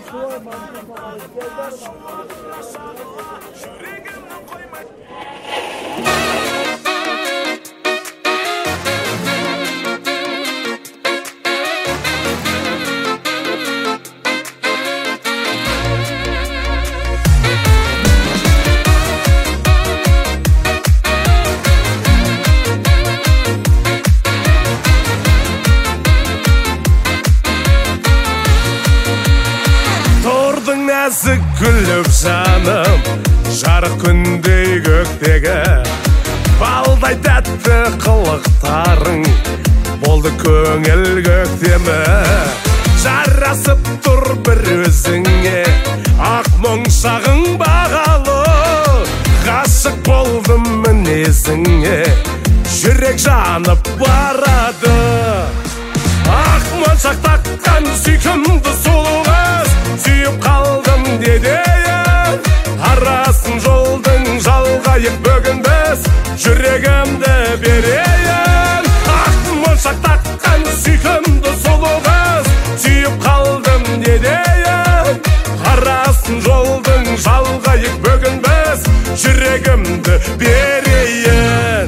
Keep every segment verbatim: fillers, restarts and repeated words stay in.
Нәзік күліп жаным, жарық күндей көктегі балдай тәтті қылықтарың болды көңіл көктемі. Жарасып тұр бір өзіңе ақ мұңшағың бағалы, ғашық болдым мінезіңе, жүрек жанып барады. Ақ моншақ таққан сүйкімді сұлу қыз, сүйіп қалдым дедейін. Арасын жолдың жалғайық бүгін біз, жүрегімді берейін. Ақ моншақ таққан сүйкімді сұлу қыз, сүйіп қалдым дедейін. Арасын жолдың жалғайық бүгін біз, жүрегімді берейін.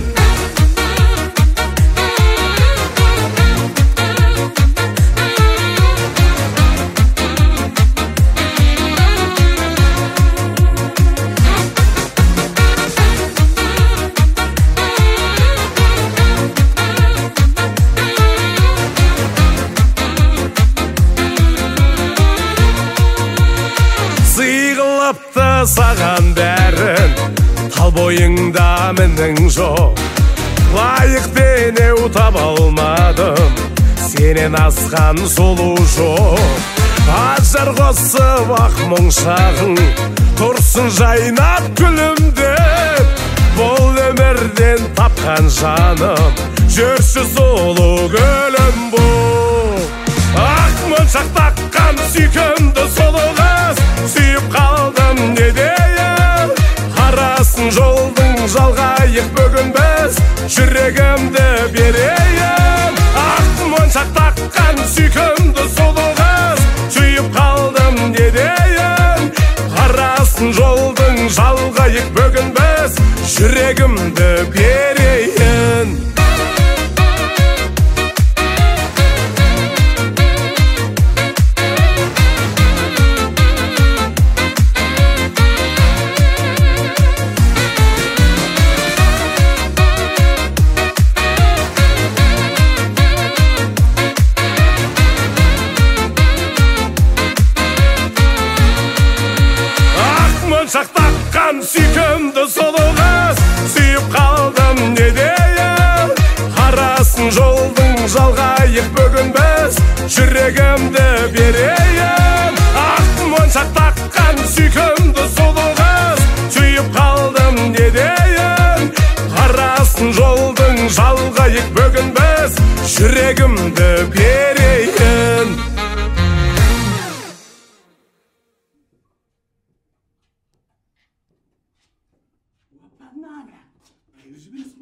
Саған бәрін тал бойыңда менің жоқ, лайық денеу таба алмадым, сенен асқан сұлу жоқ. Ажар қосып ақ мұңшағың тұрсын жайнап күлімдеп, бұл өмірден тапқан жаным жүрші сұлу гүлім бұл. Ақ мұңшақ таққан сүйкімді сұлу қыз, сүйіп қалдым дедейін. Арасын жолдың жалғайық бүгін біз, жүрегімді берейін. Ақ моншақ таққан сүйкімді сұлу қыз, сүйіп қалдым дедейін. Арасын жолдың жалғайық бүгін біз, жүрегімді берейін. Моншақ таққан сүйкімді сұлу қыз, сүйіп қалдым дедейін. Арасын жолдың жалғайық бүгін біз, жүрегімді берейін. Ақ моншақ таққан сүйкімді сұлу қыз, сүйіп қалдым дедейін. Арасын жолдың жалғайық бүгін біз, жүрегімді берейін. Banana.